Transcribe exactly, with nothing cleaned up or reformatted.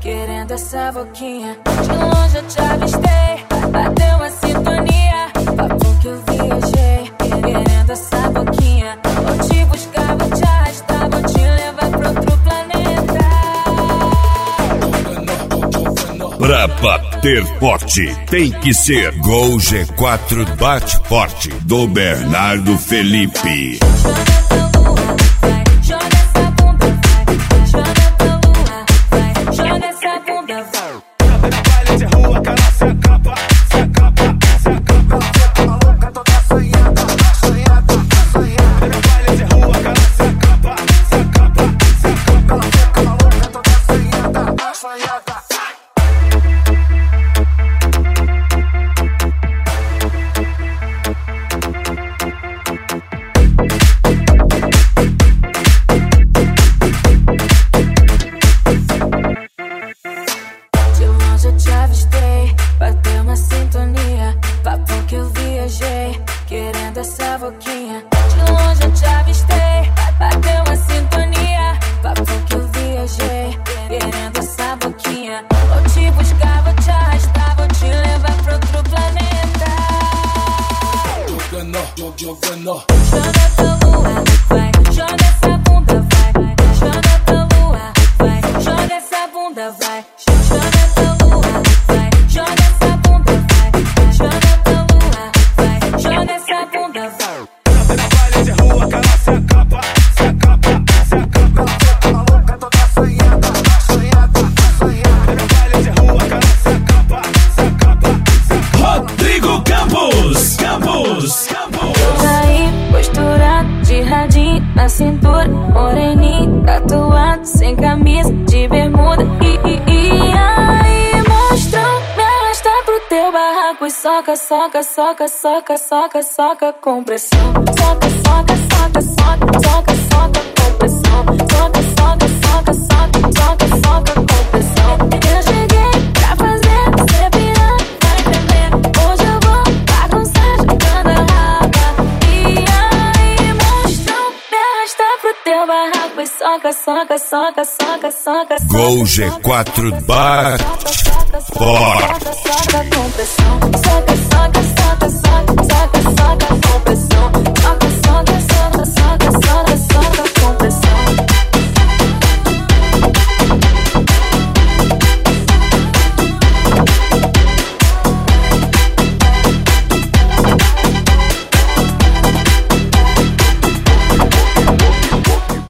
querendo essa boquinha. De longe eu te avistei, bateu uma sintonia. Papo que eu viajei, querendo essa boquinha. Vou te buscar, vou te arrastar, vou te levar pra outro planeta. Pra bater forte, tem que ser Gol G quatro Bate Forte, do Bernardo Felipe. Querendo essa boquinha. De longe eu te avistei, bateu uma sintonia. Papo que eu viajei, querendo essa boquinha. Vou te buscar, vou te arrastar, vou te levar pra outro planeta. Jogando, jogando. Joga tua lua, vai, joga essa bunda, vai. Joga tua lua, vai, joga essa bunda, vai. Joga tua lua, vai, joga essa bunda, vai. Joga tua lua, vai, joga essa bunda, vai. Na baile de rua, que ela se acaba, se acaba, se acaba. Fica maluca, toda assanhada, assanhada, assanhada. Na baile de rua, que ela se acaba, se acaba, se acaba. Rodrigo Campos, Campos, Campos. Aí, posturado, de radinho na cintura, moreninho, tatuado, sem camisa, de bermuda. E, e, e aí, monstrão, me arrasta pro teu barraco e soca, soca, soca, soca, soca, soca com pressão. Soca, soca, soca, soca, soca, soca com pressão. Soca, soca, soca, soca, soca, soca com pressão. Eu cheguei pra fazer você pirar, vai tremer. Hoje eu vou bagunçar jogando a raba. E aí, monstrão, me arrasta pro teu barraco e soca, soca, soca, soca, soca, soca. Gol G quatro Bate Forte. Soca com pressão, soca, soca, soca.